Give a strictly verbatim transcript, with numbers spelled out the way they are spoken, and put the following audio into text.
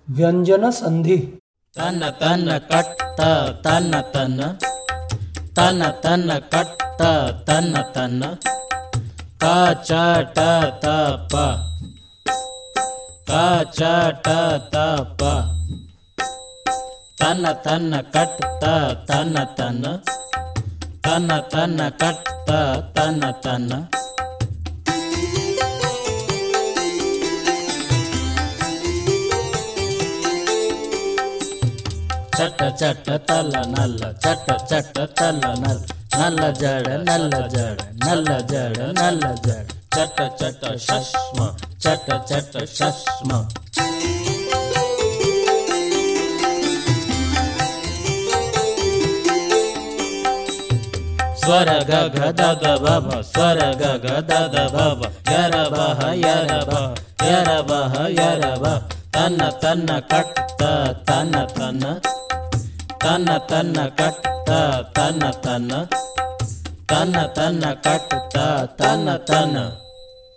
ವ್ಯಂಜನ ಸಂಧಿ. ತನ್ನ ತನ್ನ ಕಟ್ಟ ತನ್ನ ತನ್ನ ತನ್ನ ತನ್ನ ಕಟ್ಟ ತನ್ನ ತನ್ನ ಕ ಚ ಟ ತ ಪ ಕ ಚ ಟ ತ ಪ ತನ್ನ ತನ್ನ ಕಟ್ಟ ತನ್ನ ತನ್ನ ತನ್ನ ತನ್ನ ಕಟ್ಟ ತನ್ನ ತನ್ನ ಚಟ ಚಟ ತಲ್ಲ ನಲ್ಲ ಚಟ ಚಟ ತಲ್ಲ ನಲ್ಲ ನಲ್ಲ ಜಡ ನಲ್ಲ ಜಡ ನಲ್ಲ ಜಡ ನಲ್ಲ ಜಡ ಚಟ ಚಟ ಶಶ್ಮ ಚಟ ಚಟ ಶಶ್ಮ ಸ್ವರ ಗ ಗ ದ ದ ಬ ಬ ಸ್ವರ ಗ ಗ ದ ದ ಬ ಬ ಯರ ಬಹ ಯರ ಬ ಯರ ಬಹ ಯರ ಬ ತನ್ನ ತನ್ನ ಕಟ್ಟ ತನ್ನ ತನ್ನ ತನ್ನ ತನ್ನ ಕಟ್ಟ ತನ್ನ ತನ್ನ ತನ್ನ ತನ್ನ ಕಟ್ಟ ತನ್ನ ತನ್ನ